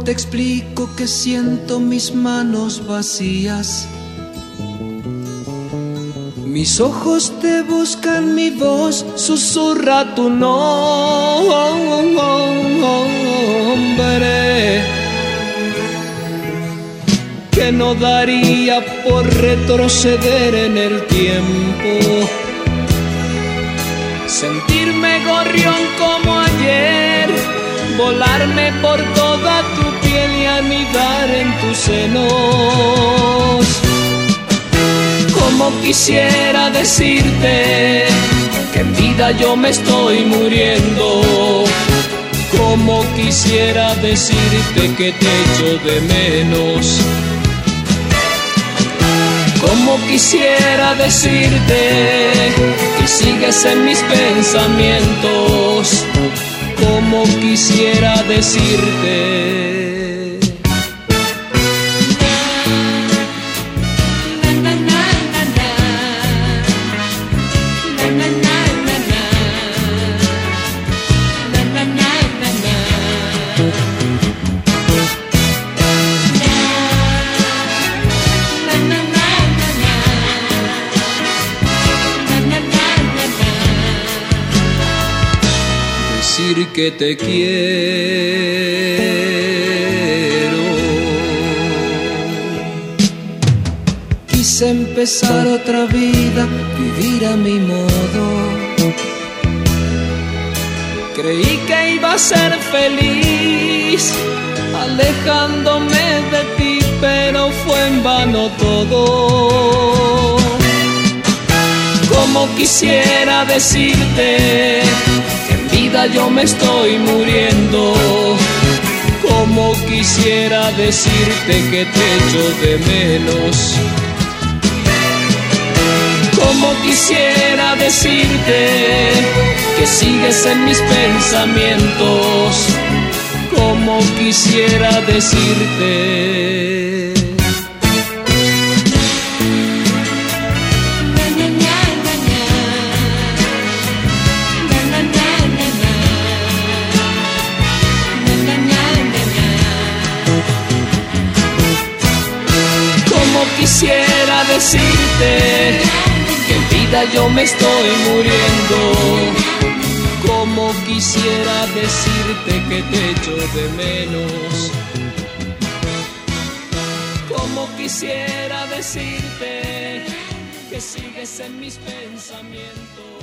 te explico que siento mis manos vacías? Mis ojos te buscan, mi voz susurra tu nombre, que no daría por retroceder en el tiempo, sentirme gorrión como ayer, volarme por toda tu piel y anidar en tus senos. Como quisiera decirte que en vida yo me estoy muriendo. Como quisiera decirte que te echo de menos. Como quisiera decirte que sigues en mis pensamientos. Como quisiera decirte. Que te quiero. Quise empezar otra vida, vivir a mi modo. Creí que iba a ser feliz, alejándome de ti, pero fue en vano todo. Como quisiera decirte yo me estoy muriendo. Como quisiera decirte que te echo de menos. Como quisiera decirte que sigues en mis pensamientos. Como quisiera decirte. Quisiera decirte que en vida yo me estoy muriendo. Como quisiera decirte que te echo de menos. Como quisiera decirte que sigues en mis pensamientos.